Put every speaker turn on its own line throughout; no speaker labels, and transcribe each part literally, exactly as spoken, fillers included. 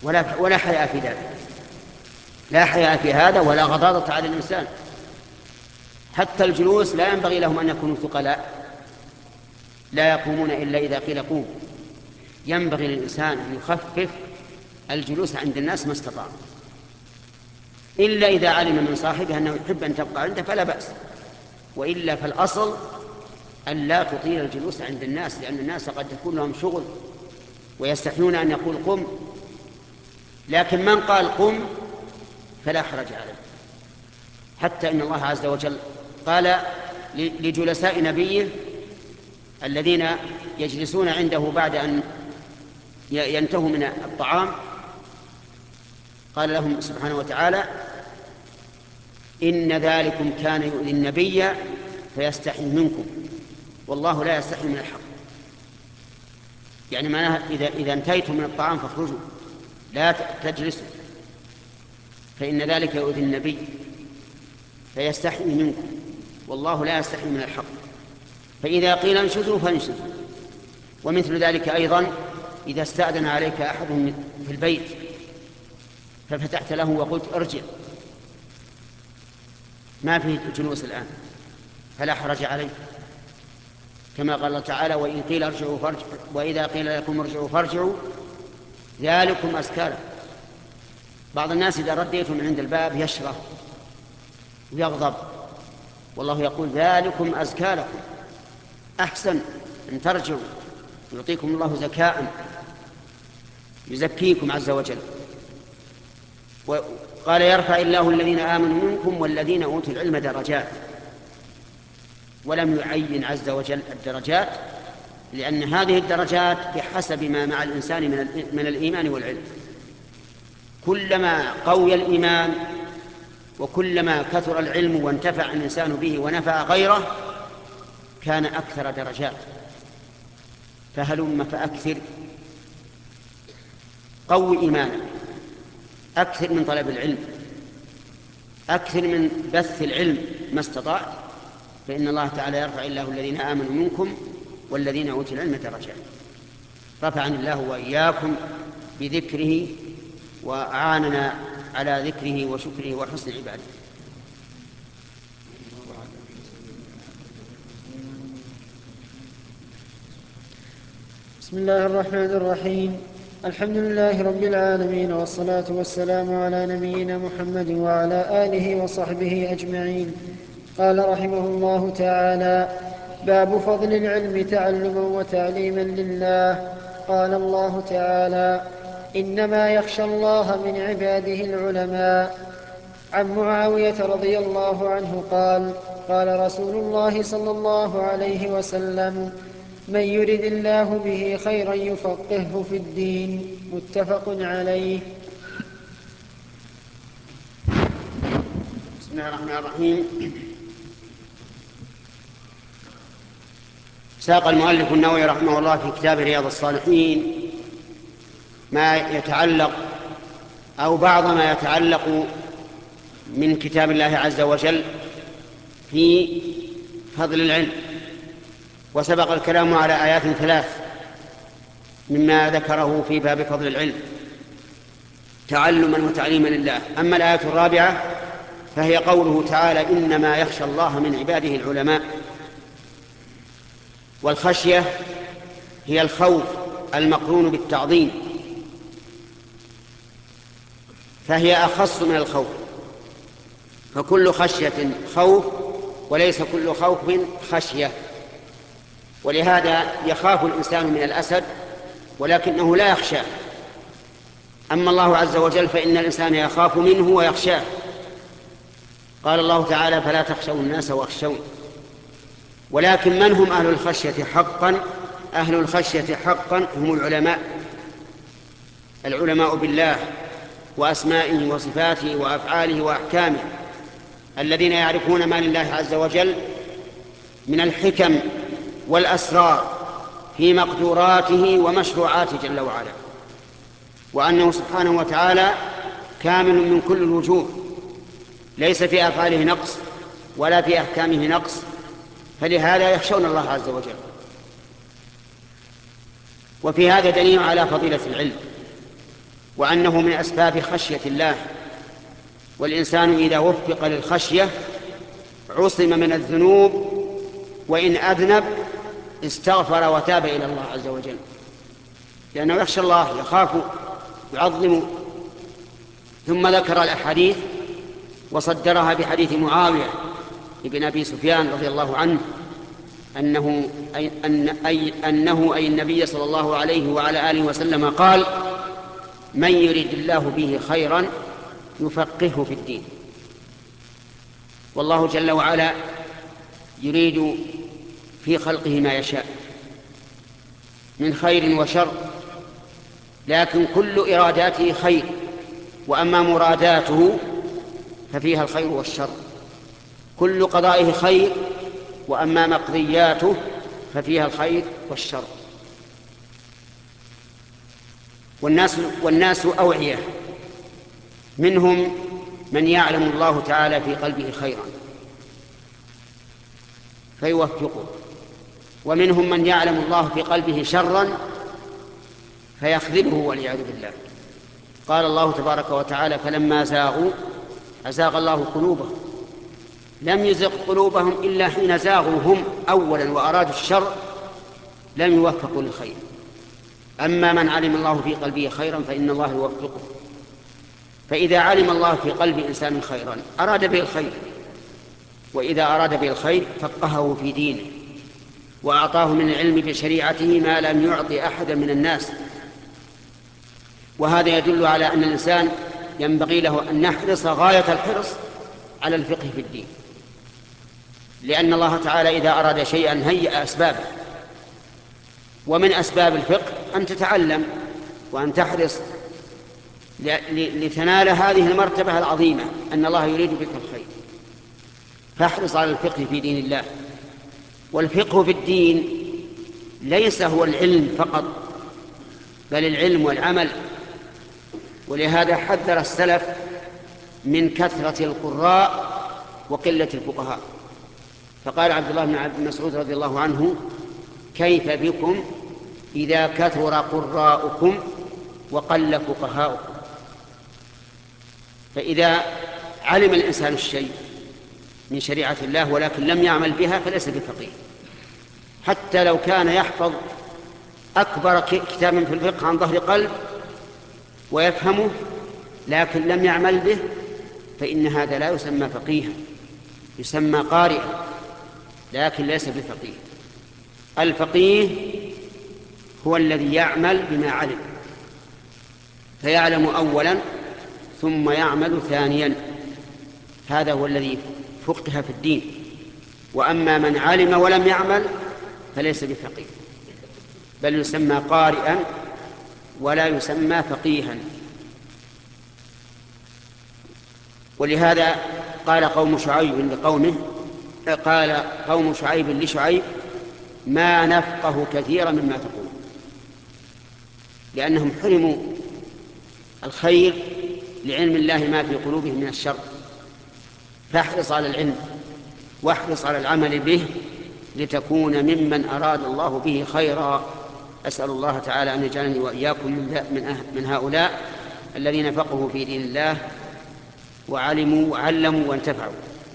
ولا ولا حياء في ذلك، لا حياء في هذا ولا غضاضة على الإنسان. حتى الجلوس لا ينبغي لهم أن يكونوا ثقلاء، لا يقومون إلا إذا قيل قوم. ينبغي للإنسان أن يخفف الجلوس عند الناس ما استطاع، إلا إذا علم من صاحبه أنه يحب أن تبقى عنده فلا بأس، وإلا فالأصل أن لا تطيل الجلوس عند الناس، لأن الناس قد يكون لهم شغل ويستحيون أن يقول قم. لكن من قال قم فلا حرج عليه، حتى إن الله عز وجل قال لجلساء نبيه الذين يجلسون عنده بعد أن ينتهوا من الطعام، قال لهم سبحانه وتعالى: إن ذلكم كان يؤذي النبي فيستحي منكم والله لا يستحي من الحق. يعني معناها إذا, إذا انتهيتم من الطعام فاخرجوا، لا تجلسوا، فإن ذلك يؤذي النبي فيستحي منكم والله لا يستحي من الحق. فإذا قيل انشزوا فانشزوا. ومثل ذلك أيضا إذا استأذن عليك أحد في البيت ففتحت له وقلت ارجع، ما فيه جلوس الآن فلا حرج عليه، كما قال الله تعالى: وإن قيل ارجعوا فارجعوا وإذا قيل لكم ارجعوا فارجعوا ذلكم أزكى لكم. بعض الناس إذا رديتم من عند الباب يشره ويغضب، والله يقول: ذلكم أزكى لكم، أحسن أن ترجعوا، يعطيكم الله زكاء، يزكيكم عز وجل. وقال: يرفع الله الذين آمنوا منكم والذين أوتوا العلم درجات. ولم يعين عز وجل الدرجات، لأن هذه الدرجات بحسب ما مع الإنسان من الإيمان والعلم. كلما قوي الإيمان وكلما كثر العلم وانتفع الإنسان به ونفع غيره كان أكثر درجات. فهلم فأكثر، قوي إيمانا، أكثر من طلب العلم، أكثر من بث العلم ما استطعت، فإن الله تعالى يرفع الله الذين آمنوا منكم والذين أوتوا العلم درجات. رفعني الله وإياكم بذكره وأعاننا على ذكره وشكره وحسن عباده.
بسم الله الرحمن الرحيم. الحمد لله رب العالمين، والصلاة والسلام على نبينا محمد وعلى آله وصحبه أجمعين. قال رحمه الله تعالى: باب فضل العلم تعلما وتعليما لله. قال الله تعالى: إنما يخشى الله من عباده العلماء. عن معاوية رضي الله عنه قال: قال رسول الله صلى الله عليه وسلم: من يرد الله به خيرا يفقهه في الدين. متفق عليه.
بسم الله الرحمن الرحيم. ساق المؤلف النووي رحمه الله في كتاب رياض الصالحين ما يتعلق أو بعض ما يتعلق من كتاب الله عز وجل في فضل العلم. وسبق الكلام على آيات ثلاث مما ذكره في باب فضل العلم تعلما وتعليما لله. أما الآية الرابعة فهي قوله تعالى: إنما يخشى الله من عباده العلماء. والخشية هي الخوف المقرون بالتعظيم، فهي أخص من الخوف، فكل خشية خوف وليس كل خوف خشية. ولهذا يخاف الإنسان من الأسد ولكنه لا يخشاه. أما الله عز وجل فإن الإنسان يخاف منه ويخشاه. قال الله تعالى: فلا تخشوا الناس واخشون. ولكن من هم أهل الخشية حقا؟ أهل الخشية حقا هم العلماء، العلماء بالله وأسمائه وصفاته وأفعاله وأحكامه، الذين يعرفون ما لله عز وجل من الحكم والأسرار في مقدوراته ومشروعاته جل وعلا، وأنه سبحانه وتعالى كامل من كل الوجوه، ليس في أفعاله نقص ولا في أحكامه نقص، فلهذا يخشون الله عز وجل. وفي هذا دليل على فضيلة العلم، وأنه من أسباب خشية الله، والإنسان إذا وفق للخشية عصم من الذنوب، وإن أذنب استغفر وتاب إلى الله عز وجل، لأنه يخشى الله، يخاف، يعظم. ثم ذكر الأحاديث وصدرها بحديث معاوية ابن أبي سفيان رضي الله عنه أنه أي, أن أي, أنه أي النبي صلى الله عليه وعلى آله وسلم قال: من يريد الله به خيرا يفقهه في الدين. والله جل وعلا يريد في خلقه ما يشاء من خير وشر، لكن كل إراداته خير، وأما مراداته ففيها الخير والشر. كل قضائه خير، وأما مقضياته ففيها الخير والشر. والناس, والناس أوعية، منهم من يعلم الله تعالى في قلبه خيرا فيوفقه، ومنهم من يعلم الله في قلبه شرا فيخذله والعياذ بالله. قال الله تبارك وتعالى: فلما زاغوا أزاغ الله قلوبهم. لم يزغ قلوبهم إلا حين زاغوا هم أولا وأرادوا الشر لم يوفقوا للخير. أما من علم الله في قلبه خيرا فإن الله يوفقه. فإذا علم الله في قلب إنسان خيرا أراد به الخير، وإذا أراد به الخير فقهه في دينه، وأعطاه من العلم بشريعته ما لم يعطي أحدا من الناس. وهذا يدل على أن الإنسان ينبغي له أن يحرص غاية الحرص على الفقه في الدين، لأن الله تعالى إذا أراد شيئا هيأ أسبابه، ومن أسباب الفقه أن تتعلم وأن تحرص لتنال هذه المرتبة العظيمة أن الله يريد بك الخير. فاحرص على الفقه في دين الله. والفقه في الدين ليس هو العلم فقط، بل العلم والعمل. ولهذا حذر السلف من كثرة القراء وقلة الفقهاء. فقال عبد الله بن مسعود رضي الله عنه: كيف بكم إذا كثر قراؤكم وقل فقهاؤكم؟ فإذا علم الإنسان الشيء من شريعة الله ولكن لم يعمل بها فليس بفقيه، حتى لو كان يحفظ أكبر كتاب في الفقه عن ظهر قلب ويفهمه لكن لم يعمل به، فإن هذا لا يسمى فقيها، يسمى قارئا لكن ليس بفقيه. الفقيه هو الذي يعمل بما علم، فيعلم أولا ثم يعمل ثانيا، هذا هو الذي فقه في الدين. وأما من علم ولم يعمل فليس بفقيه، بل يسمى قارئا ولا يسمى فقيها. ولهذا قال قوم شعيب لقومه قال قوم شعيب لشعيب: ما نفقه كثيرا مما تقول، لأنهم حرموا الخير لعلم الله ما في قلوبهم من الشر. فاحرص على العلم واحرص على العمل به لتكون ممن أراد الله به خيرا. أسأل الله تعالى أن يجعلني وإياكم من هؤلاء الذين فقهوا في دين الله وعلموا وعلموا وانتفعوا.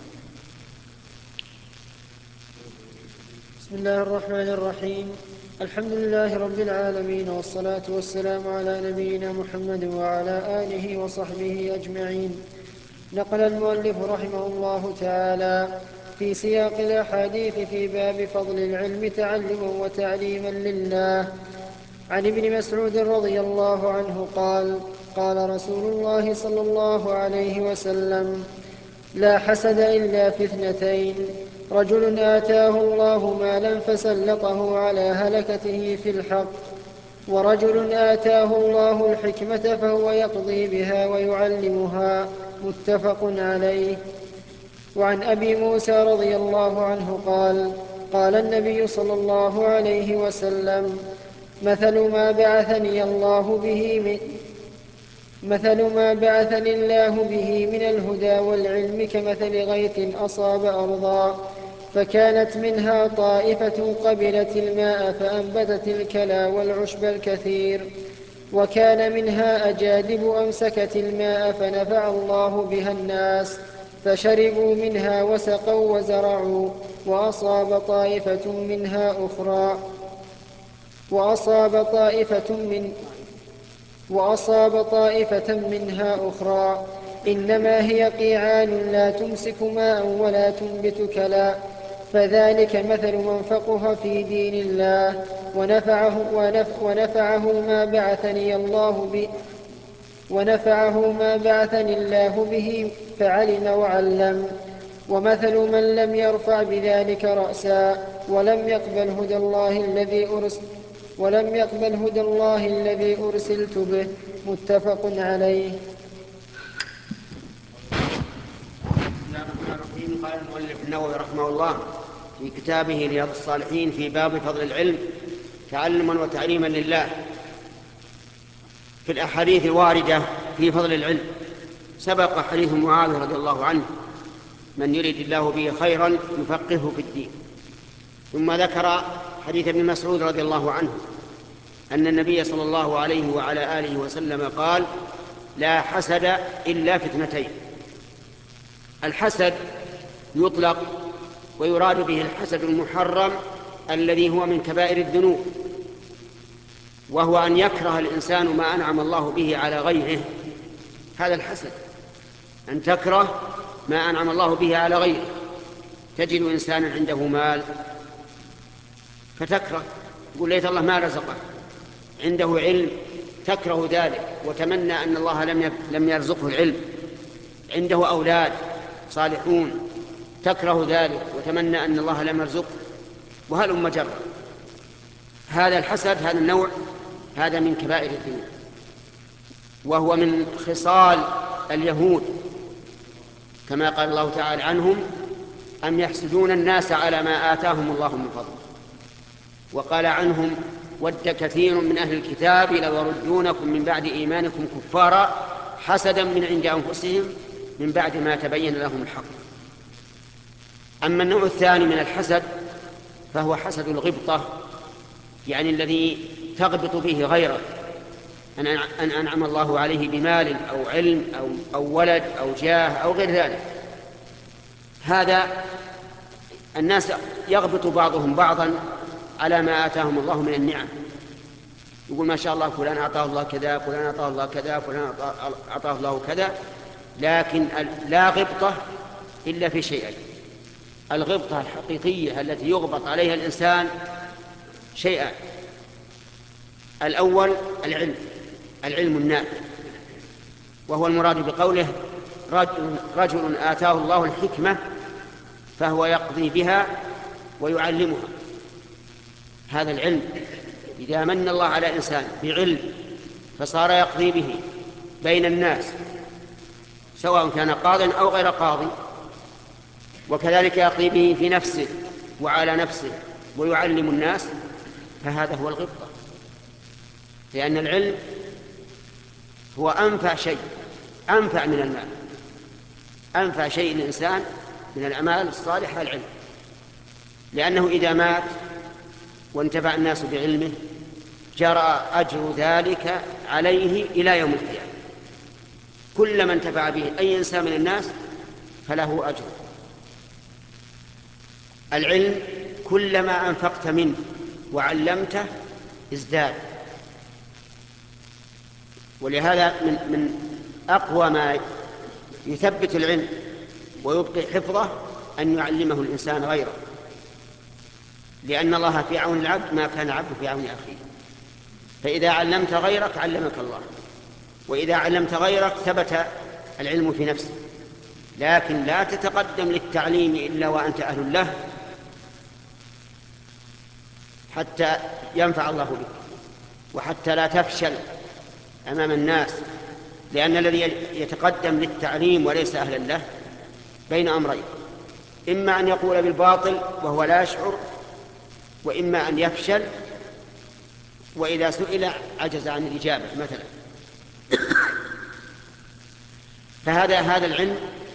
بسم الله الرحمن الرحيم. الحمد لله رب العالمين، والصلاة والسلام على نبينا محمد وعلى آله وصحبه أجمعين. نقل المؤلف رحمه الله تعالى في سياق الأحاديث في باب فضل العلم تعلما وتعليما لله عن ابن مسعود رضي الله عنه قال: قال رسول الله صلى الله عليه وسلم: لا حسد إلا في اثنتين: رجل آتاه الله مالا فسلطه على هلكته في الحق، ورجل آتاه الله الحكمة فهو يقضي بها ويعلمها. متفق عليه. وعن أبي موسى رضي الله عنه قال: قال النبي صلى الله عليه وسلم: مثل ما بعثني الله به من مثل ما بعثني الله به من الهدى والعلم كمثل غيث أصاب أرضا فكانت منها طائفة قبلت الماء فأنبتت الكلى والعشب الكثير، وكان منها أجادب أمسكت الماء فنفع الله بها الناس فشربوا منها وسقوا وزرعوا وأصاب طائفة منها أخرى وأصاب طائفة من وأصاب طائفة منها أخرى إنما هي قيعان لا تمسك ماء ولا تنبت كلا فذلك مثل من فقه في دين الله ونفعه, ونف ونفعه ما بعثني الله به ونفعه ما بعثني الله به فعلم وعلم ومثل من لم يرفع بذلك رأسا ولم يقبل هدى الله الذي أرسل ولم يقبل هدى الله الذي أرسلت به متفق عليه.
قال المؤلف النووي رحمه الله في كتابه رياض الصالحين في باب فضل العلم تعلما وتعليما لله في الأحاديث الواردة في فضل العلم سبق حديث معاذ رضي الله عنه من يريد الله به خيرا يفقهه في الدين، ثم ذكر حديث ابن مسعود رضي الله عنه أن النبي صلى الله عليه وعلى آله وسلم قال لا حسد إلا في اثنتين. الحسد يطلق ويراد به الحسد المحرم الذي هو من كبائر الذنوب، وهو أن يكره الإنسان ما أنعم الله به على غيره. هذا الحسد، أن تكره ما أنعم الله به على غيره. تجد إنسانا عنده مال فتكره، يقول ليت الله ما رزقه. عنده علم تكره ذلك وتمنى أن الله لم يرزقه العلم. عنده أولاد صالحون تكره ذلك وتمنى أن الله لم يرزقه، وهلم جرا. هذا الحسد، هذا النوع، هذا من كبائر الذنوب، وهو من خصال اليهود كما قال الله تعالى عنهم أم يحسدون الناس على ما آتاهم الله من فضله. وقال عنهم ود كثير من أهل الكتاب لو يردونكم من بعد إيمانكم كفارا حسدا من عند أنفسهم من بعد ما تبين لهم الحق. أما النوع الثاني من الحسد فهو حسد الغبطة، يعني الذي تغبط به غيره، أن أنعم الله عليه بمال أو علم أو, أو ولد أو جاه أو غير ذلك. هذا الناس يغبط بعضهم بعضا على ما آتاهم الله من النعم، يقول ما شاء الله فلان أعطاه الله كذا، فلان أعطاه الله كذا، فلان أعطاه الله كذا، لكن لا غبطة إلا في شيئين. الغبطة الحقيقية التي يغبط عليها الإنسان شيئان: الأول العلم، العلم النافع، وهو المراد بقوله رجل, رجل آتاه الله الحكمة فهو يقضي بها ويعلمها. هذا العلم إذا من الله على إنسان بعلم فصار يقضي به بين الناس سواء كان قاضٍ أو غير قاضٍ، وكذلك يقضي به في نفسه وعلى نفسه ويعلم الناس، فهذا هو الغبطة. لأن العلم هو أنفع شيء، أنفع من المال. أنفع شيء للإنسان من الأعمال الصالحة العلم، لأنه إذا مات وانتفع الناس بعلمه جرى أجر ذلك عليه إلى يوم القيامة. كلما انتفع به أي إنسان من الناس فله أجر. العلم كلما أنفقت منه وعلمته ازداد. ولهذا من, من أقوى ما يثبت العلم ويبقي حفظه أن يعلمه الإنسان غيره، لأن الله في عون العبد ما كان العبد في عون أخيه. فإذا علمت غيرك علمك الله، وإذا علمت غيرك ثبت العلم في نفسك. لكن لا تتقدم للتعليم إلا وأنت أهل له حتى ينفع الله بك، وحتى لا تفشل أمام الناس. لأن الذي يتقدم للتعليم وليس أهلا له بين أمرين: إما أن يقول بالباطل وهو لا يشعر، وإما أن يفشل وإذا سئل عجز عن الإجابة مثلا. فهذا هذا العلم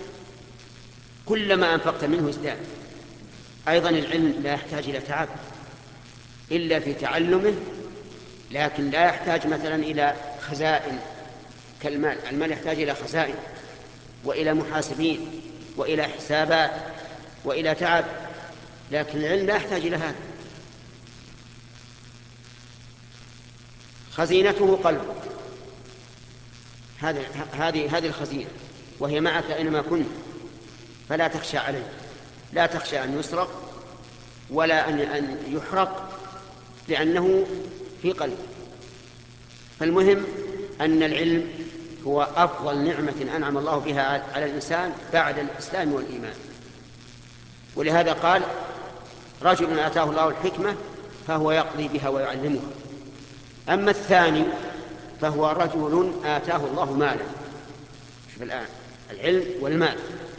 كلما أنفقت منه ازداد. أيضا العلم لا يحتاج إلى تعب إلا في تعلمه لكن لا يحتاج مثلا إلى خزائن كالمال. المال يحتاج إلى خزائن وإلى محاسبين وإلى حسابات وإلى تعب، لكن العلم لا يحتاج إلى هذا. خزينته قلبك، هذه هذه هذه الخزينة، وهي معك أينما كنت، فلا تخشى عليه، لا تخشى أن يسرق ولا أن يحرق، لأنه في قلبك. فالمهم أن العلم هو أفضل نعمة أنعم الله بها على الإنسان بعد الإسلام والإيمان. ولهذا قال: رجل آتاه الله الحكمة فهو يقضي بها ويعلمها. أما الثاني فهو رجل آتاه الله مالا. شوف الآن العلم والمال،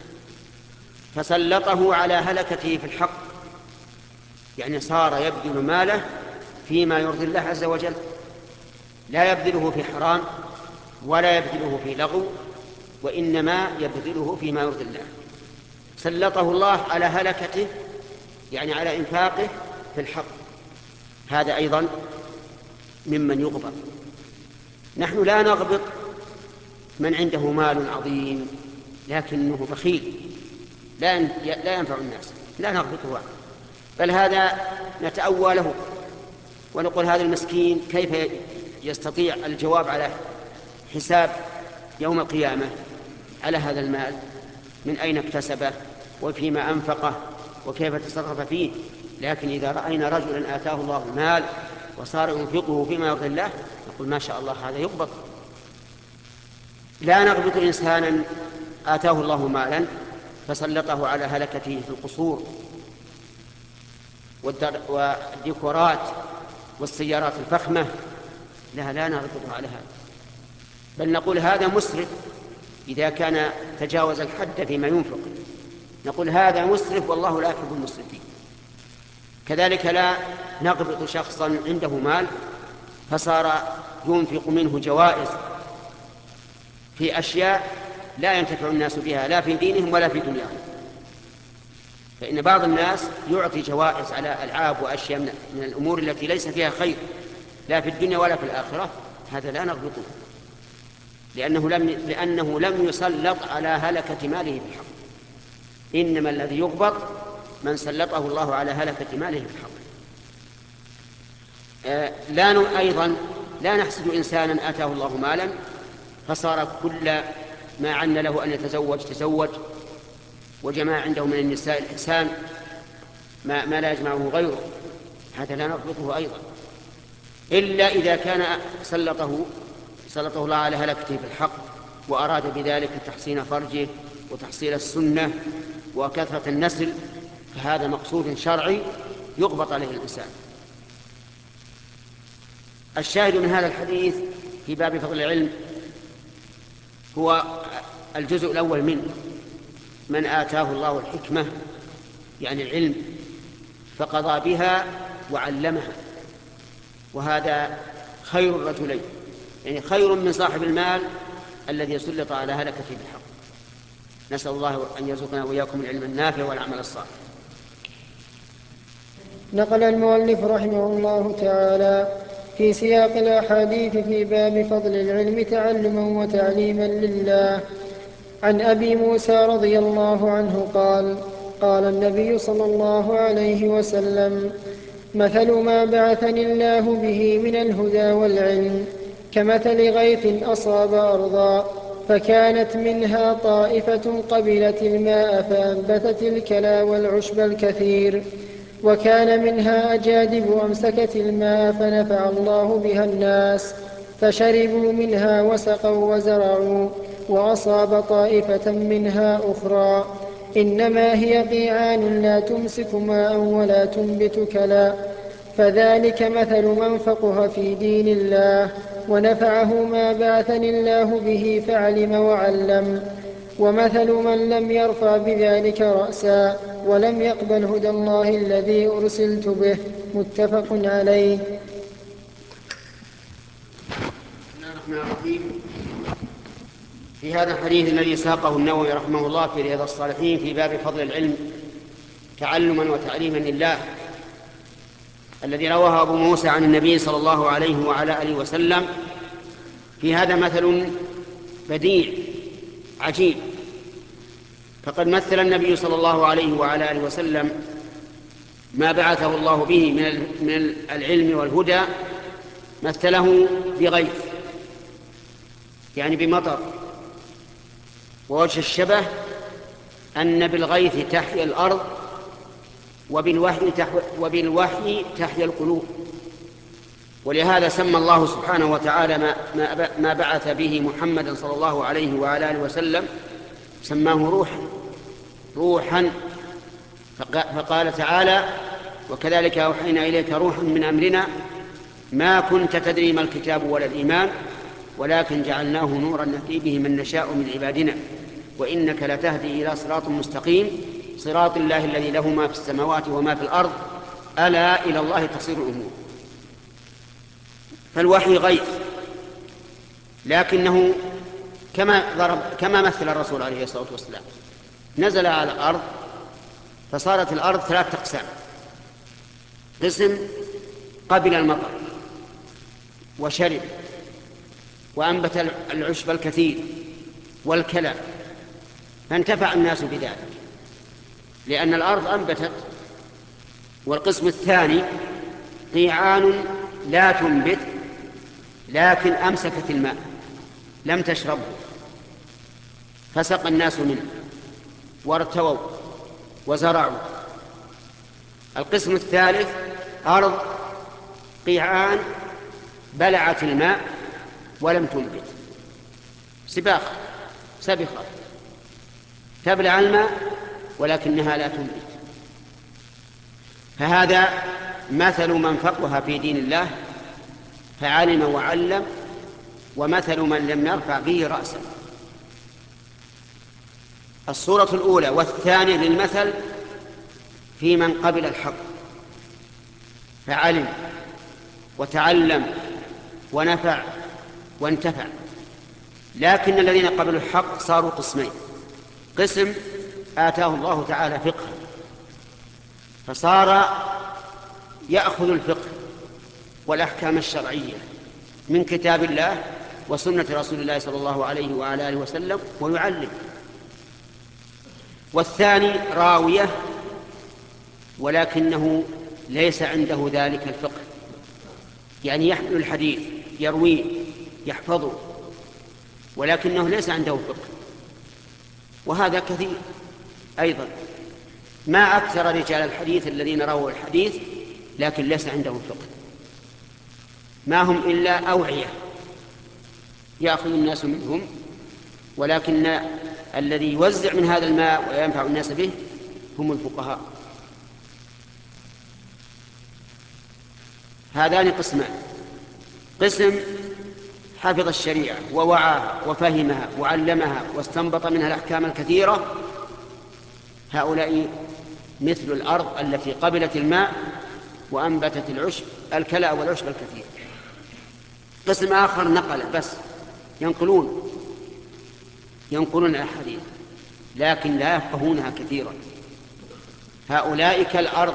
فسلطه على هلكته في الحق، يعني صار يبذل ماله فيما يرضي الله عز وجل، لا يبذله في حرام ولا يبذله في لغو، وإنما يبذله فيما يرضي الله. سلطه الله على هلكته، يعني على إنفاقه في الحق. هذا أيضا ممن يغبط. نحن لا نغبط من عنده مال عظيم لكنه بخيل لا لا ينفع الناس، لا نغبطه، بل هذا نتأوى له ونقول: هذا المسكين كيف يستطيع الجواب على حساب يوم القيامة على هذا المال، من أين اكتسبه وفيما أنفقه وكيف تصرف فيه. لكن إذا رأينا رجلا آتاه الله المال وصار ينفقه فيما يرضي الله نقول: ما شاء الله، هذا يغبط. لا نغبط إنسانا آتاه الله مالا فسلطه على هلكته في القصور والديكورات والسيارات الفخمة، لا لا نغبطه على هذا، بل نقول: هذا مسرف إذا كان تجاوز الحد فيما ينفق، نقول: هذا مسرف والله لا يحب المسرفين. كذلك لا نغبط شخصا عنده مال فصار ينفق منه جوائز في أشياء لا ينتفع الناس بها لا في دينهم ولا في دنياهم. فإن بعض الناس يعطي جوائز على ألعاب وأشياء من الأمور التي ليس فيها خير لا في الدنيا ولا في الآخرة، هذا لا نغبطه، لأنه لم, لأنه لم يسلط على هلكة ماله في الحق. إنما الذي يغبط من سلطه الله على هلكة ماله في الحق. آه لا أيضا لا نحسد إنسانا آتاه الله مالا فصار كل ما عن له أن يتزوج تزوج وجمع عنده من النساء الإحسان ما, ما لا يجمعه غيره، هذا لا نغبطه أيضا، إلا إذا كان سلطه سلطه الله على هلكته في الحق وأراد بذلك تحسين فرجه وتحصيل السنة وكثرة النسل، فهذا مقصود شرعي يغبط عليه الإنسان. الشاهد من هذا الحديث في باب فضل العلم هو الجزء الأول منه: من آتاه الله الحكمة، يعني العلم، فقضى بها وعلمها، وهذا خير الرجلين، يعني خير من صاحب المال الذي سلط على هلكته بالحق. نسأل الله أن يرزقنا وإياكم العلم النافع والعمل الصالح.
نقل المؤلف رحمه الله تعالى في سياق الأحاديث في باب فضل العلم تعلما وتعليما لله عن أبي موسى رضي الله عنه قال: قال النبي صلى الله عليه وسلم: مثل ما بعثني الله به من الهدى والعلم كمثل غيث أصاب أرضا فكانت منها طائفة قبلت الماء فأنبتت الكلى والعشب الكثير، وكان منها أجادب أمسكت الماء فنفع الله بها الناس فشربوا منها وسقوا وزرعوا، وأصاب طائفة منها أخرى إنما هي قيعان لا تمسك ماء ولا تنبت كلا، فذلك مثل من فقه في دين الله ونفعه ما بعثني الله به فعلم وعلم، ومثل من لم يرفع بذلك رأسا ولم يقبل هدى الله الذي أرسلت به. متفق عليه.
في هذا الحديث الذي ساقه النووي رحمه الله في رياض الصالحين في باب فضل العلم تعلما وتعليما لله، الذي رواه أبو موسى عن النبي صلى الله عليه وعلى آله وسلم. في هذا مثل بديع عجيب. فقد مثل النبي صلى الله عليه وعلى آله وسلم ما بعثه الله به من العلم والهدى، مثله بغيث، يعني بمطر. ووجه الشبه أن بالغيث تحيا الأرض، وبالوحي تحيا, وبالوحي تحيا القلوب. ولهذا سمى الله سبحانه وتعالى ما, ما بعث به محمدا صلى الله عليه وعلى آله وسلم، سماه روحا روحا فقال تعالى: وكذلك أوحينا إليك روحا من أمرنا ما كنت تدري ما الكتاب ولا الإيمان ولكن جعلناه نورا نهدي به من نشاء من عبادنا وإنك لتهدي إلى صراط مستقيم صراط الله الذي له ما في السماوات وما في الأرض ألا إلى الله تصير الأمور. فالوحي غيث، لكنه كما ضرب كما مثل الرسول عليه الصلاة والسلام، نزل على الأرض فصارت الأرض ثلاث أقسام: قسم قبل المطر وشرب وأنبت العشب الكثير والكلى، فانتفع الناس بذلك لأن الأرض أنبتت. والقسم الثاني قيعان لا تنبت لكن أمسكت الماء لم تشربه فسق الناس منه وارتووا وزرعوا. القسم الثالث أرض قيعان بلعت الماء ولم تنبت، سباخ سبخة تبلع الماء ولكنها لا تنبت. فهذا مثل من فقه في دين الله فعلم وعلم، ومثل من لم يرفع به رأسا. الصورة الأولى والثانية للمثل في من قبل الحق فعلم وتعلم ونفع وانتفع. لكن الذين قبلوا الحق صاروا قسمين: قسم آتاه الله تعالى فقها فصار يأخذ الفقه والأحكام الشرعية من كتاب الله وسنة رسول الله صلى الله عليه وعلى آله وسلم ويعلم. والثاني راوية ولكنه ليس عنده ذلك الفقه، يعني يحمل الحديث يرويه يحفظه ولكنه ليس عنده فقه، وهذا كثير أيضا. ما أكثر رجال الحديث الذين رووا الحديث لكن ليس عندهم فقه، ما هم إلا أوعية يأخذ الناس منهم، ولكن الذي يوزع من هذا الماء وينفع الناس به هم الفقهاء. هذان قسمان: قسم حفظ الشريعة ووعاها وفهمها وعلمها واستنبط منها الأحكام الكثيرة، هؤلاء مثل الأرض التي قبلت الماء وأنبتت العشب الكلى والعشب الكثير. قسم آخر نقل بس، ينقلون ينقلون الأحاديث لكن لا يفقهونها كثيرا. هؤلاء كالأرض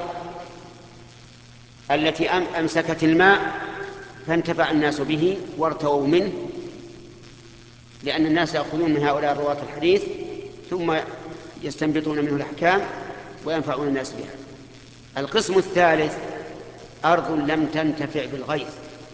التي أمسكت الماء فانتفع الناس به وارتووا منه، لأن الناس يأخذون من هؤلاء الرواة الحديث ثم يستنبطون منه الأحكام وينفعون الناس بها. القسم الثالث أرض لم تنتفع بالغيث،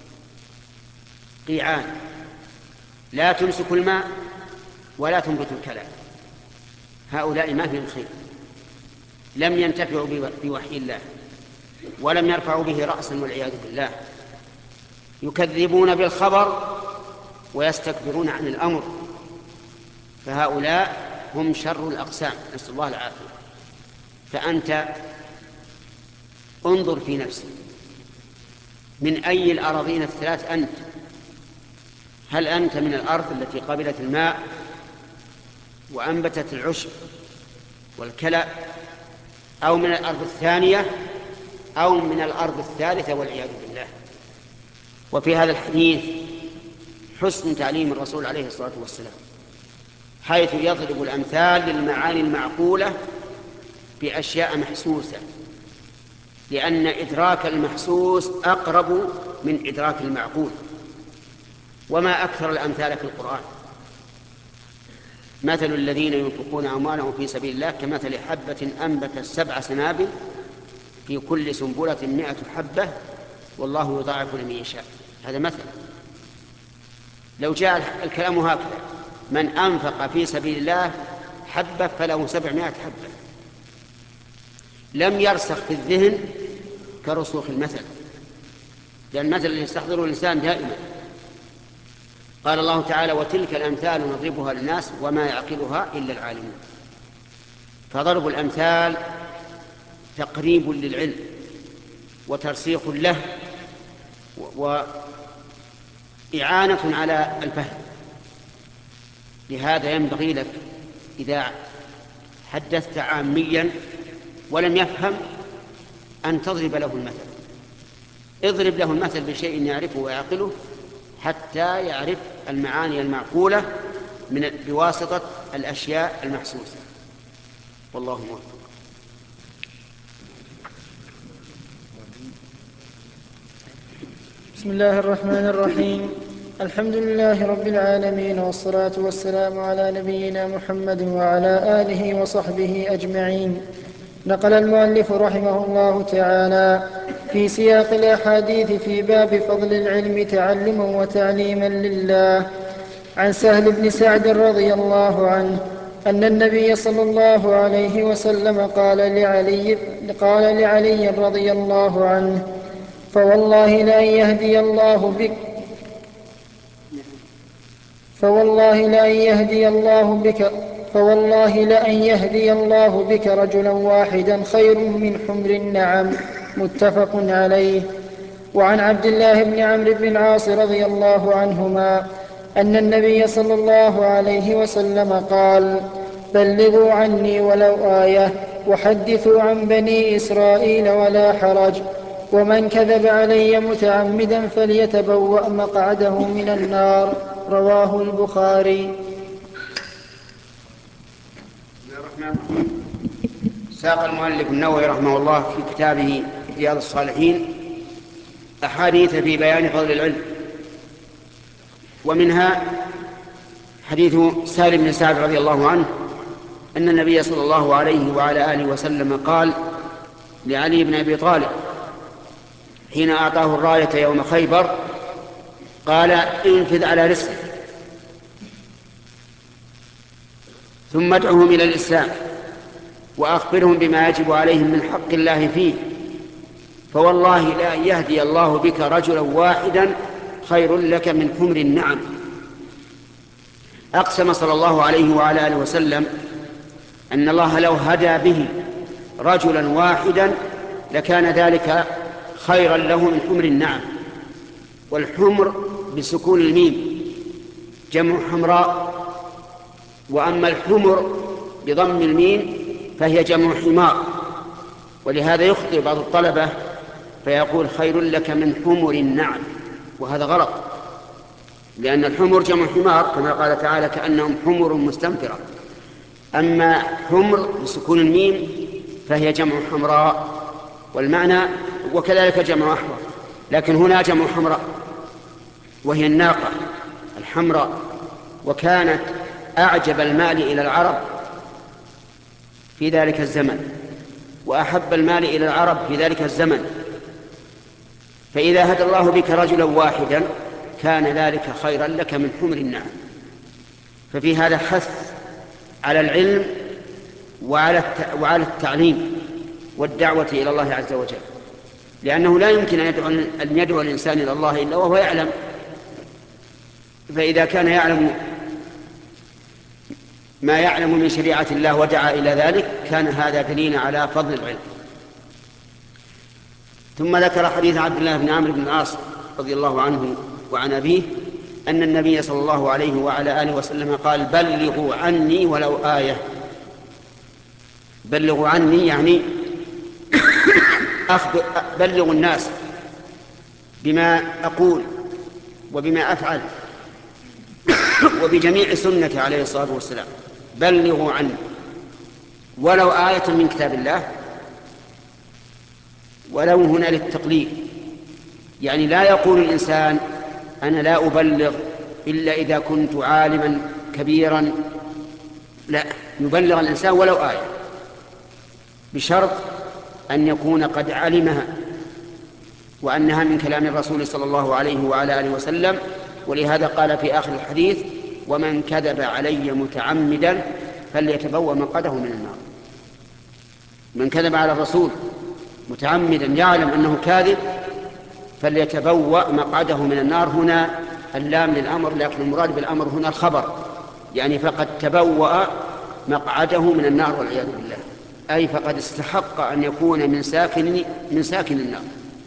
قيعان لا تمسك الماء ولا تنبت الكلى، هؤلاء ما فيهم خير، لم ينتفعوا بوحي الله ولم يرفعوا به رأسا والعياذ بالله، يكذبون بالخبر ويستكبرون عن الأمر. فهؤلاء هم شر الأقسام، نسأل الله العافية. فأنت انظر في نفسك، من أي الأراضين الثلاث أنت؟ هل أنت من الأرض التي قبلت الماء وأنبتت العشب والكلى، أو من الأرض الثانية، أو من الأرض الثالثة والعياذ بالله؟ وفي هذا الحديث حسن تعليم الرسول عليه الصلاة والسلام، حيث يضرب الأمثال للمعاني المعقولة بأشياء محسوسة لأن إدراك المحسوس أقرب من إدراك المعقول. وما أكثر الأمثال في القرآن. مثل الذين ينفقون أموالهم في سبيل الله كمثل حبة أنبتت سبع سنابل في كل سنبلة مئة حبة والله يضاعف لمن يشاء. هذا مثل. لو جاء الكلام هكذا: من أنفق في سبيل الله حبة فله سبعمائة حبة، لم يرسخ في الذهن كرسوخ المثل، لأن المثل اللي يستحضره الإنسان دائما. قال الله تعالى: وتلك الأمثال نضربها للناس وما يعقلها إلا العالمون. فضرب الأمثال تقريب للعلم وترسيخ له وإعانة على الفهم. لهذا ينبغي لك إذا حدثت عاميا ولم يفهم أن تضرب له المثل. اضرب له المثل بشيء يعرفه ويعقله حتى يعرف المعاني المعقولة من بواسطة الأشياء المحسوسة. والله موفق.
بسم الله الرحمن الرحيم. الحمد لله رب العالمين، والصلاة والسلام على نبينا محمد وعلى آله وصحبه أجمعين. نقل المؤلف رحمه الله تعالى في سياق الأحاديث في باب فضل العلم تعلما وتعليما لله عن سهل بن سعد رضي الله عنه أن النبي صلى الله عليه وسلم قال لعلي, قال لعلي رضي الله عنه: فوالله لأن يهدي الله بك فوالله لأن يهدي الله بك فوالله لأن يهدي الله بك رجلا واحدا خير من حمر النعم. متفق عليه. وعن عبد الله بن عمرو بن العاص رضي الله عنهما أن النبي صلى الله عليه وسلم قال: بلغوا عني ولو آية وحدثوا عن بني إسرائيل ولا حرج، ومن كذب علي متعمدا فليتبوأ مقعده من النار. رواه البخاري.
ساق المؤلف النووي رحمه الله في كتابه رياض الصالحين أحاديث في بيان فضل العلم، ومنها حديث سهل بن سعد رضي الله عنه أن النبي صلى الله عليه وعلى آله وسلم قال لعلي بن أبي طالب حين أعطاه الراية يوم خيبر: قال: انفذ على رسله ثم ادعهم إلى الإسلام وأخبرهم بما يجب عليهم من حق الله فيه، فوالله لا يهدي الله بك رجلا واحدا خير لك من حمر النعم. أقسم صلى الله عليه وعلى آله وسلم أن الله لو هدى به رجلا واحدا لكان ذلك خيرا له من حمر النعم. والحمر بسكون الميم جمع حمراء، وأما الحمر بضم الميم فهي جمع حمار. ولهذا يخطئ بعض الطلبة فيقول: خير لك من حمر النعم، وهذا غلط، لأن الحمر جمع حمار كما قال تعالى: كأنهم حمر مستنفرة. أما حمر بسكون الميم فهي جمع حمراء، والمعنى وكذلك جمع أحمر، لكن هنا جمع حمراء وهي الناقة الحمراء. وكانت أعجب المال إلى العرب في ذلك الزمن، وأحب المال إلى العرب في ذلك الزمن، فإذا هدى الله بك رجلا واحدا كان ذلك خيرا لك من حمر النعم. ففي هذا حث على العلم وعلى التعليم والدعوة إلى الله عز وجل، لأنه لا يمكن أن يدعو الإنسان إلى الله إلا وهو يعلم. فإذا كان يعلم ما يعلم من شريعة الله ودعا إلى ذلك كان هذا دليلا على فضل العلم. ثم ذكر حديث عبد الله بن عمرو بن العاص رضي الله عنه وعن أبيه أن النبي صلى الله عليه وعلى آله وسلم قال: بلغوا عني ولو آية. بلغوا عني يعني بلغوا الناس بما أقول وبما أفعل وبجميع سنته عليه الصلاة والسلام. بلغوا عني ولو آية من كتاب الله، ولو هنا للتقليد، يعني لا يقول الإنسان أنا لا أبلغ إلا إذا كنت عالما كبيرا، لا، يبلغ الإنسان ولو آية، بشرط أن يكون قد علمها وأنها من كلام الرسول صلى الله عليه وعلى آله وسلم. ولهذا قال في آخر الحديث ومن كذب علي متعمدا فليتبوأ مقعده من النار. من كذب على الرسول متعمدا يعلم أنه كاذب فليتبوأ مقعده من النار. هنا اللام للأمر، لكن المراد بالأمر هنا الخبر، يعني فقد تبوأ مقعده من النار والعياذ بالله، أي فقد استحق أن يكون من ساكن من ساكن النار.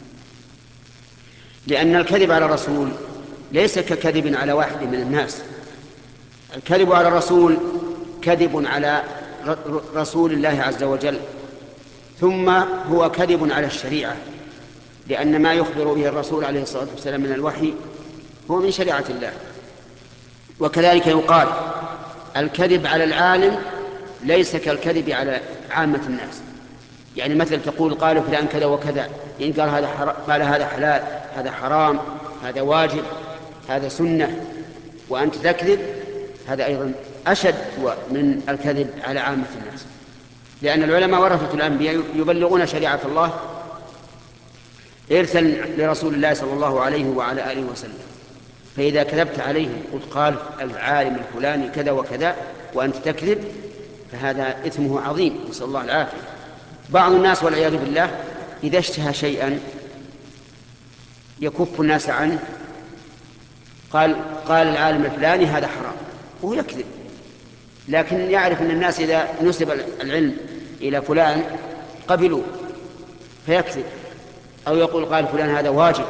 لأن الكذب على الرسول ليس ككذب على واحد من الناس. الكذب على الرسول كذب على رسول الله عز وجل، ثم هو كذب على الشريعة، لأن ما يخبر به الرسول عليه الصلاة والسلام من الوحي هو من شريعة الله. وكذلك يقال الكذب على العالم ليس كالكذب على عامة الناس. يعني مثل تقول قال فلان كذا وكذا، إن قال هذا حرام، قال هذا حلال، هذا حرام، هذا واجب، هذا سنة، وأنت تكذب، هذا أيضا أشد من الكذب على عامة الناس. لأن العلماء ورثة الأنبياء يبلغون شريعة الله إرثا لرسول الله صلى الله عليه وعلى آله وسلم. فإذا كذبت عليهم قلت قال العالم الفلاني كذا وكذا وأنت تكذب، فهذا إثمه عظيم، نسأل الله العافية. بعض الناس والعياذ بالله إذا اشتهى شيئا يكف الناس عنه، قال قال العالم الفلاني هذا حرام، وهو يكذب، لكن يعرف أن الناس إذا نسب العلم إلى فلان قبلوه فيكذب، أو يقول قال فلان هذا واجب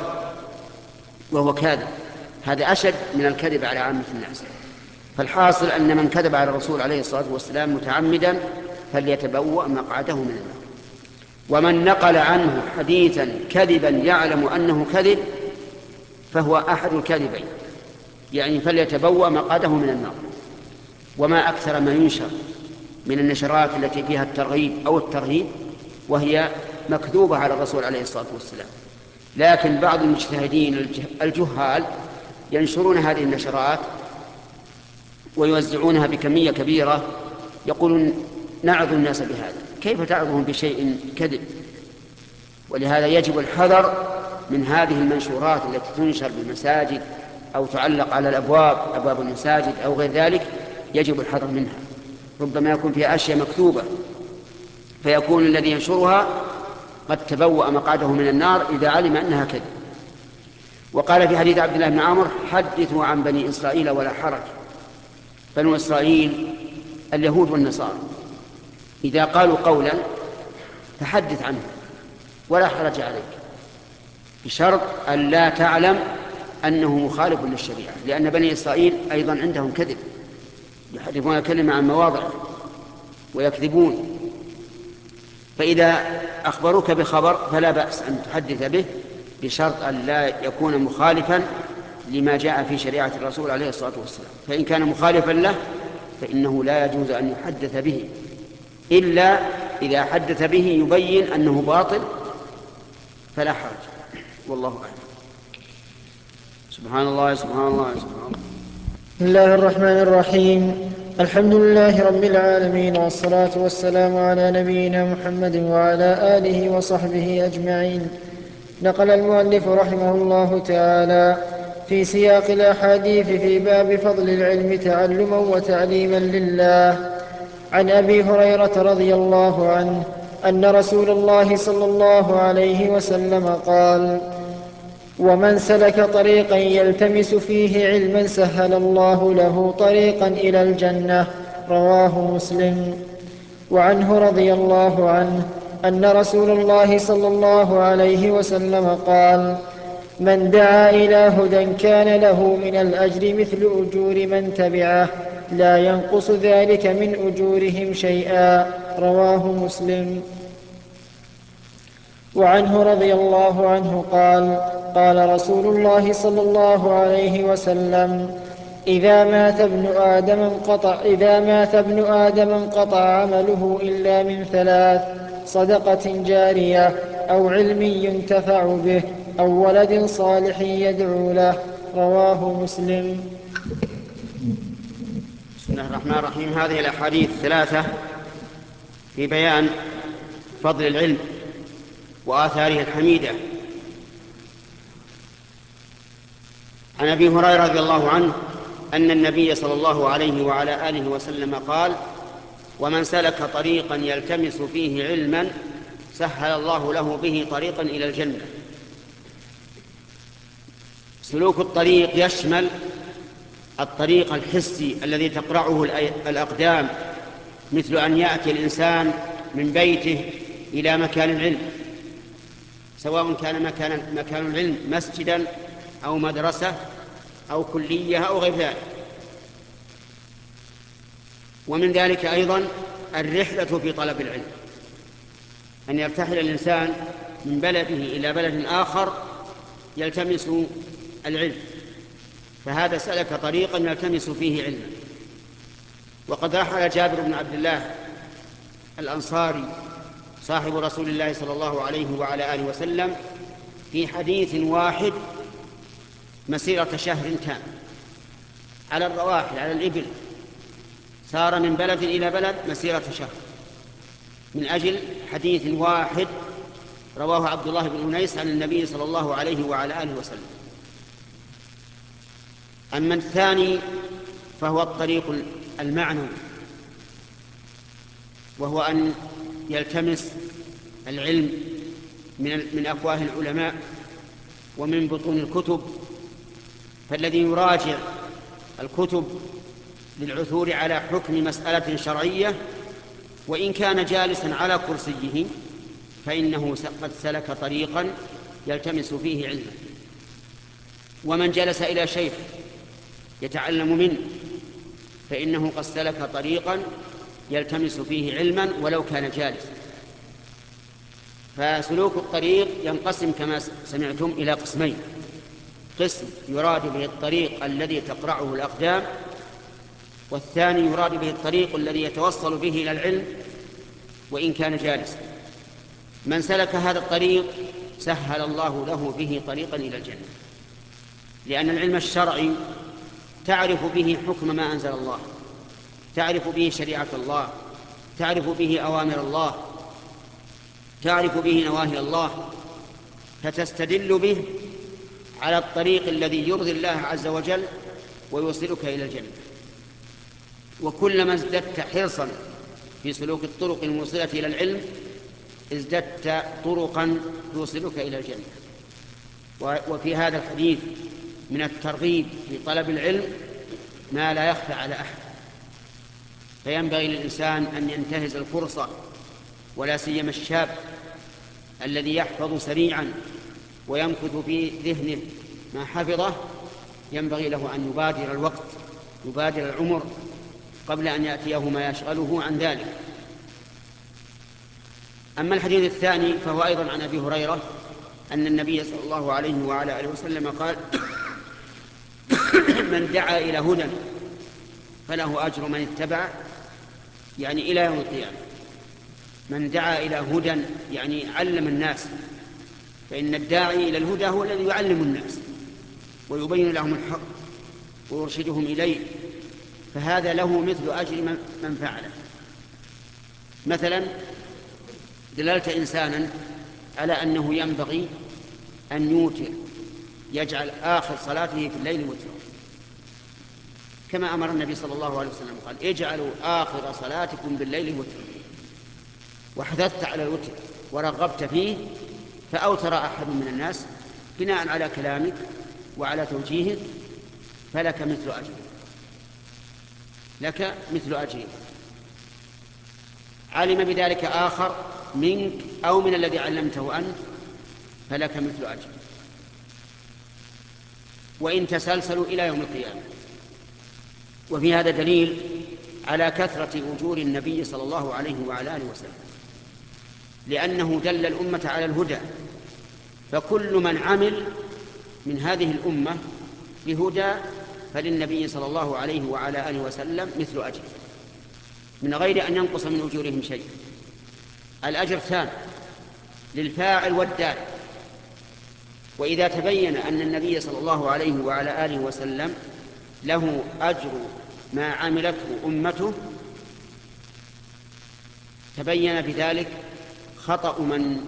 وهو كاذب. هذا أشد من الكذب على عامة الناس. فالحاصل أن من كذب على الرسول عليه الصلاة والسلام متعمدا فليتبوأ مقعده من النار. ومن نقل عنه حديثا كذبا يعلم أنه كذب فهو أحد الكاذبين، يعني فليتبوأ مقعده من النار. وما أكثر ما ينشر من النشرات التي فيها الترغيب أو الترهيب وهي مكذوبة على الرسول عليه الصلاة والسلام، لكن بعض المجتهدين الجهال ينشرون هذه النشرات ويوزعونها بكمية كبيرة، يقولون نعظ الناس بهذا. كيف تعظهم بشيء كذب؟ ولهذا يجب الحذر من هذه المنشورات التي تنشر بالمساجد أو تعلق على الأبواب، أبواب المساجد أو غير ذلك، يجب الحذر منها. ربما يكون فيها أشياء مكتوبة فيكون الذي ينشرها قد تبوأ مقعده من النار إذا علم أنها كذب. وقال في حديث عبد الله بن عمرو حدثوا عن بني إسرائيل ولا حرج. بنو إسرائيل اليهود والنصارى إذا قالوا قولا فحدث عنه ولا حرج عليك، بشرط أن لا تعلم أنه مخالف للشريعة، لأن بني إسرائيل أيضا عندهم كذب، يحرفون الكلمة عن مواضعه ويكذبون. فإذا أخبروك بخبر فلا بأس أن تحدث به، بشرط أن لا يكون مخالفا لما جاء في شريعة الرسول عليه الصلاة والسلام. فإن كان مخالفا له فإنه لا يجوز أن يحدث به، إلا إذا حدث به يبين أنه باطل فلا حرج، والله أعلم. سبحان الله سبحان الله سبحان الله.
بسم الله الرحمن الرحيم. الحمد لله رب العالمين، والصلاة والسلام على نبينا محمد وعلى آله وصحبه أجمعين. نقل المؤلف رحمه الله تعالى في سياق الأحاديث في باب فضل العلم تعلما وتعليما لله عن أبي هريرة رضي الله عنه أن رسول الله صلى الله عليه وسلم قال: ومن سلك طريقا يلتمس فيه علما سهل الله له طريقا إلى الجنة. رواه مسلم. وعنه رضي الله عنه أن رسول الله صلى الله عليه وسلم قال: من دعا إلى هدى كان له من الأجر مثل أجور من تبعه لا ينقص ذلك من أجورهم شيئا. رواه مسلم. وعنه رضي الله عنه قال: قال رسول الله صلى الله عليه وسلم: إذا مات ابن آدم انقطع إذا مات ابن آدم انقطع عمله إلا من ثلاث: صدقة جارية أو علم ينتفع به أو ولد صالح يدعو له. رواه مسلم.
بسم الله الرحمن الرحيم. هذه الأحاديث الثلاثة في بيان فضل العلم وآثاره الحميدة. عن أبي هريرة رضي الله عنه أن النبي صلى الله عليه وعلى آله وسلم قال: ومن سلك طريقا يلتمس فيه علما سهل الله له به طريقا إلى الجنة. سلوك الطريق يشمل الطريق الحسي الذي تقرعه الأقدام، مثل أن يأتي الإنسان من بيته إلى مكان العلم، سواء كان مكان, مكان العلم مسجدا أو مدرسة أو كلية أو غير ذلك. ومن ذلك أيضا الرحلة في طلب العلم، أن يرتحل الإنسان من بلده إلى بلد آخر يلتمس العلم، فهذا سلك طريقا يلتمس فيه علما. وقد رحل جابر بن عبد الله الأنصاري صاحب رسول الله صلى الله عليه وعلى آله وسلم في حديث واحد مسيرة شهر تام على الرواحل على الإبل، سار من بلد إلى بلد مسيرة شهر من أجل حديث واحد رواه عبد الله بن أنيس عن النبي صلى الله عليه وعلى آله وسلم. أما الثاني فهو الطريق المعنوي، وهو أن يلتمس العلم من أفواه العلماء ومن بطون الكتب. فالذي يراجع الكتب للعثور على حكم مسألة شرعية وإن كان جالسا على كرسيه فإنه قد سلك طريقا يلتمس فيه علما. ومن جلس إلى شيخ يتعلم منه فإنه قد سلك طريقا يلتمس فيه علما ولو كان جالسا. فسلوك الطريق ينقسم كما سمعتم إلى قسمين: قسم يراد به الطريق الذي تقرعه الأقدام، والثاني يراد به الطريق الذي يتوصل به إلى العلم وإن كان جالسا. من سلك هذا الطريق سهل الله له به طريقا إلى الجنة، لأن العلم الشرعي تعرف به حكم ما أنزل الله، تعرف به شريعة الله، تعرف به أوامر الله، تعرف به نواهي الله، فتستدل به على الطريق الذي يرضي الله عز وجل ويوصلك إلى الجنة. وكلما ازددت حرصا في سلوك الطرق الموصلة إلى العلم ازددت طرقا توصلك إلى الجنة. وفي هذا الحديث من الترغيب في طلب العلم ما لا يخفى على أحد، فينبغي للإنسان أن ينتهز الفرصة، ولا سيما الشاب الذي يحفظ سريعا ويمكث في ذهنه ما حفظه، ينبغي له أن يبادر الوقت، يبادر العمر قبل أن يأتيه ما يشغله عن ذلك. أما الحديث الثاني فهو أيضا عن أبي هريرة أن النبي صلى الله عليه وعلى آله وسلم قال: من دعا إلى هدى فله أجر من اتبع، يعني إلى يوم القيامة. من دعا إلى هدى يعني علم الناس، فإن الداعي إلى الهدى هو الذي يعلم الناس ويبين لهم الحق ويرشدهم إليه، فهذا له مثل أجر من فعله. مثلا دللت إنسانا على أنه ينبغي أن يوتر، يجعل آخر صلاته في الليل وترا، كما أمر النبي صلى الله عليه وسلم قال: اجعلوا آخر صلاتكم بالليل وترا. وحثثت على الوتر ورغبت فيه فأوتر أحد من الناس بناء على كلامك وعلى توجيهك فلك مثل أجره، لك مثل أجره. علم بذلك آخر منك أو من الذي علمته أنت فلك مثل أجره، وإن تسلسلوا إلى يوم القيامة. وفي هذا دليل على كثرة أجور النبي صلى الله عليه وعلى آله وسلم، لأنه دل الأمة على الهدى، فكل من عمل من هذه الأمة بهدى فللنبي صلى الله عليه وعلى آله وسلم مثل أجر من غير أن ينقص من أجورهم شيء. الأجر ثان للفاعل والدال. وإذا تبين أن النبي صلى الله عليه وعلى آله وسلم له أجر ما عملته أمته تبين بذلك خطأ من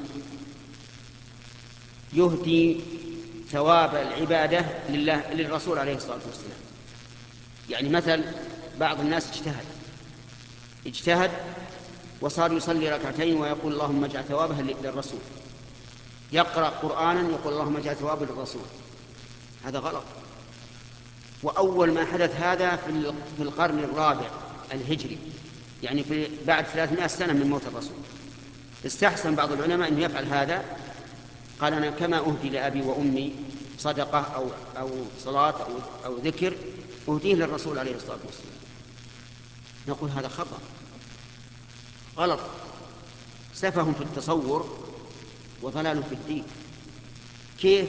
يهدي ثواب العبادة لله للرسول عليه الصلاة والسلام. يعني مثل بعض الناس اجتهد اجتهد وصار يصلي ركعتين ويقول اللهم اجعل ثوابها للرسول، يقرأ قرآنا يقول اللهم اجعل ثوابه للرسول. هذا غلط. وأول ما حدث هذا في القرن الرابع الهجري، يعني في بعد ثلاثمائة سنة من موت الرسول. استحسن بعض العلماء أن يفعل هذا، قال أنا كما أهدي لأبي وأمي صدقة أو, أو صلاة أو, أو ذكر أهديه للرسول عليه الصلاة والسلام. نقول هذا خطأ غلط، سفه في التصور وضلال في الدين. كيف؟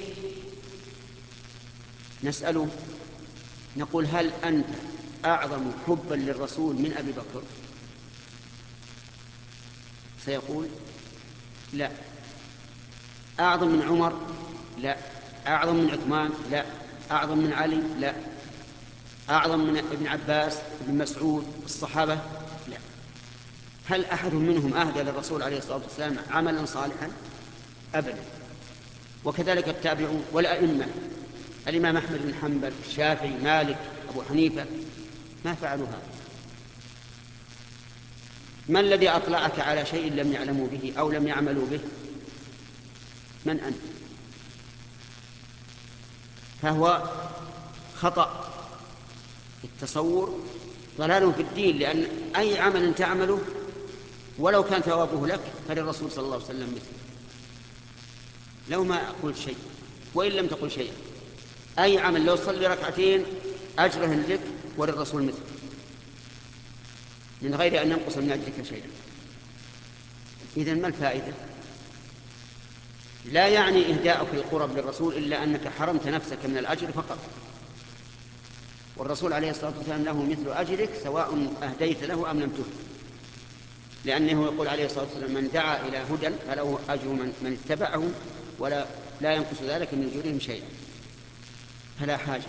نسأله نقول هل أنت أعظم حبا للرسول من أبي بكر؟ سيقول لا. أعظم من عمر؟ لا. أعظم من عثمان؟ لا. أعظم من علي؟ لا. أعظم من ابن عباس ابن مسعود الصحابة؟ لا. هل أحد منهم أهدى للرسول عليه الصلاة والسلام عملا صالحا؟ أبدا. وكذلك التابعون والأئمة، الإمام أحمد بن حنبل، الشافعي، مالك، أبو حنيفة، ما فعلوا هذا. ما الذي أطلعك على شيء لم يعلموا به أو لم يعملوا به؟ من أنت؟ فهو خطأ في التصور، ضلال في الدين، لأن أي عمل تعمله ولو كان ثوابه لك فللرسول صلى الله عليه وسلم مثله، لو ما قلت شيء وإن لم تقل شيئا. أي عمل لو صلي ركعتين أجره لك وللرسول مثله من غير أن ينقص من أجرك شيئا. إذن ما الفائدة؟ لا يعني إهداءك القرب للرسول إلا أنك حرمت نفسك من الأجر فقط، والرسول عليه الصلاة والسلام له مثل أجرك سواء أهديت له أم لم تهد، لأنه يقول عليه الصلاة والسلام من دعا إلى هدى فله أجر من, من اتبعه ولا لا ينقص ذلك من أجورهم شيئا، فلا حاجة.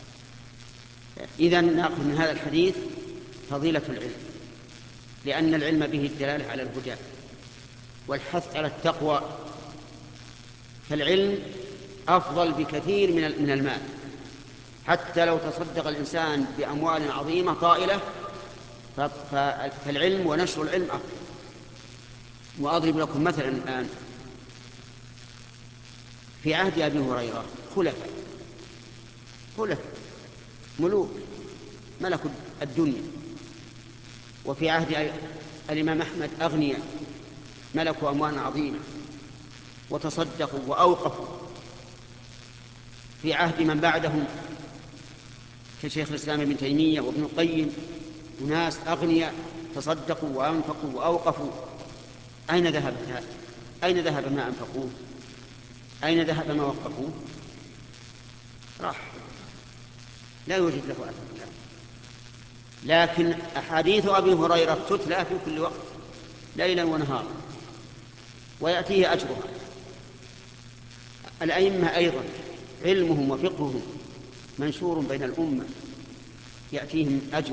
إذن نأخذ من هذا الحديث فضيلة العلم، لأن العلم به الدلالة على الهدى والحث على التقوى. فالعلم أفضل بكثير من المال، حتى لو تصدق الإنسان بأموال عظيمة طائلة فالعلم ونشر العلم أفضل. وأضرب لكم مثلا الآن في عهد أبي هريرة خلفاء خلفاء ملوك ملكوا الدنيا، وفي عهد الإمام أحمد أغنياء ملكوا أموال عظيمة وتصدقوا وأوقفوا. في عهد من بعدهم كشيخ الإسلام ابن تيمية وابن القيم وناس أغنياء تصدقوا وأنفقوا وأوقفوا. أين ذهب أين ذهب ما أنفقوه؟ أين ذهب ما وقفوه؟ راح، لا يوجد له أثر. لكن أحاديث أبي هريرة تتلى في كل وقت ليلا ونهارا ويأتيه أجرها. الأئمة أيضا علمهم وفقههم منشور بين الأمة يأتيهم أجر.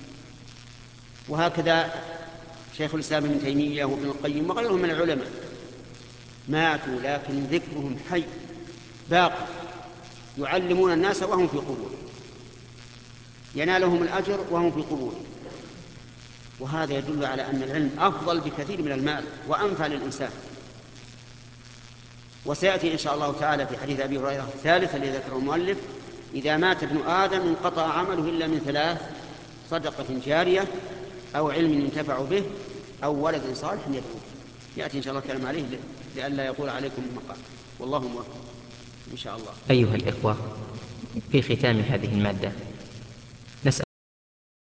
وهكذا شيخ الإسلام ابن تيمية وابن القيم وغيرهم من العلماء ماتوا لكن ذكرهم حي باقي، يعلمون الناس وهم في قبورهم، ينالهم الأجر وهم في قبورهم. وهذا يدل على أن العلم أفضل بكثير من المال وأنفع للإنسان. وسيأتي إن شاء الله تعالى في حديث أبي هريرة الثالث الذي ذكره المؤلف: إذا مات ابن آدم انقطع عمله إلا من ثلاث: صدقة جارية أو علم ينتفع به أو ولد صالح يدعو. يأتي إن شاء الله كلام عليه لئلا يقول عليكم المقام، والله موفق إن شاء الله.
أيها الإخوة، في ختام هذه المادة